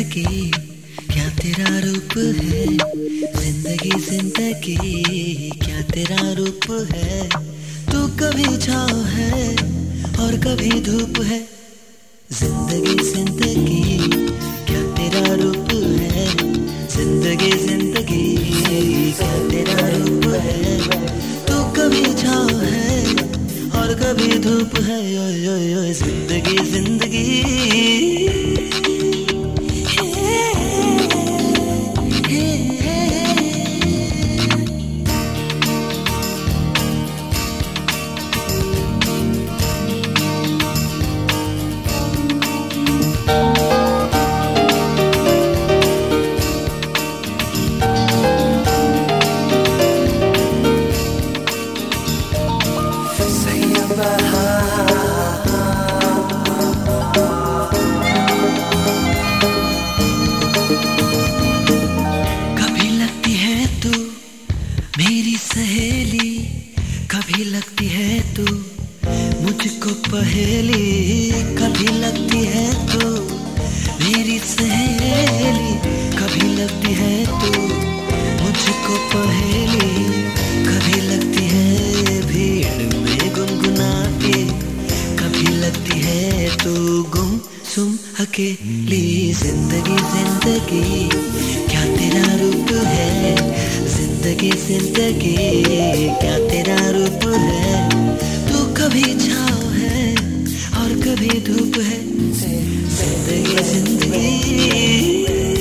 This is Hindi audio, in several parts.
जिंदगी क्या तेरा रूप है, जिंदगी जिंदगी क्या तेरा रूप है। तू कभी छाँव है और कभी धूप है। जिंदगी जिंदगी क्या तेरा रूप है, जिंदगी जिंदगी क्या तेरा रूप है। तू कभी छाँव है और कभी धूप है। ओए ओए ओए जिंदगी जिंदगी मेरी सहेली, कभी लगती है तू मुझको पहेली। कभी लगती है तू मेरी सहेली, कभी लगती है तू मुझको पहेली। कभी लगती है भीड़ में गुनगुनाती, कभी लगती है तू गुमसुम अकेली। जिंदगी जिंदगी क्या तेरा रूप है, जिंदगी जिंदगी क्या तेरा रूप है। तू कभी छाँव है और कभी धूप है। जिंदगी जिंदगी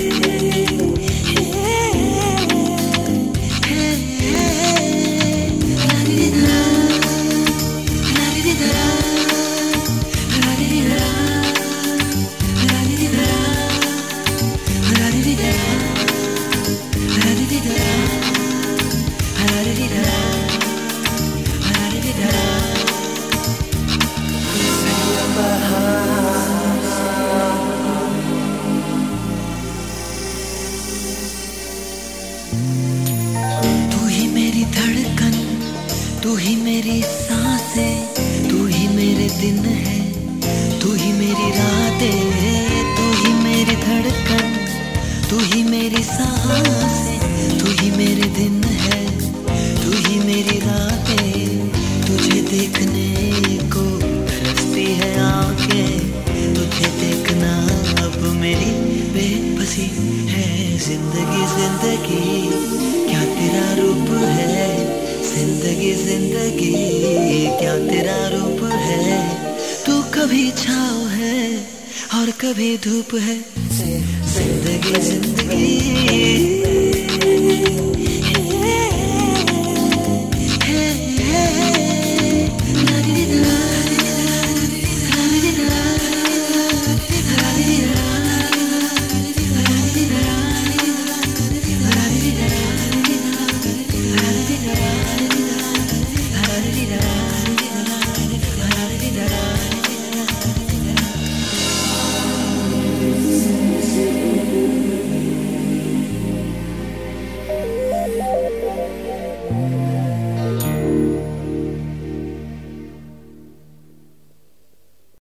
धड़कन, तू ही मेरी सांसें, तू ही मेरे दिन है, तू ही मेरी रातें। तू ही मेरी धड़कन, तू ही मेरी सांसें, तू ही मेरे दिन है, तू ही मेरी रातें। तुझे देखने को तरसती है आंखें, तुझे देखना अब मेरी बेबसी है। जिंदगी जिंदगी क्या तेरा रूप है, जिंदगी जिंदगी क्या तेरा रूप है। तू कभी छाँव है और कभी धूप है। जिंदगी जिंदगी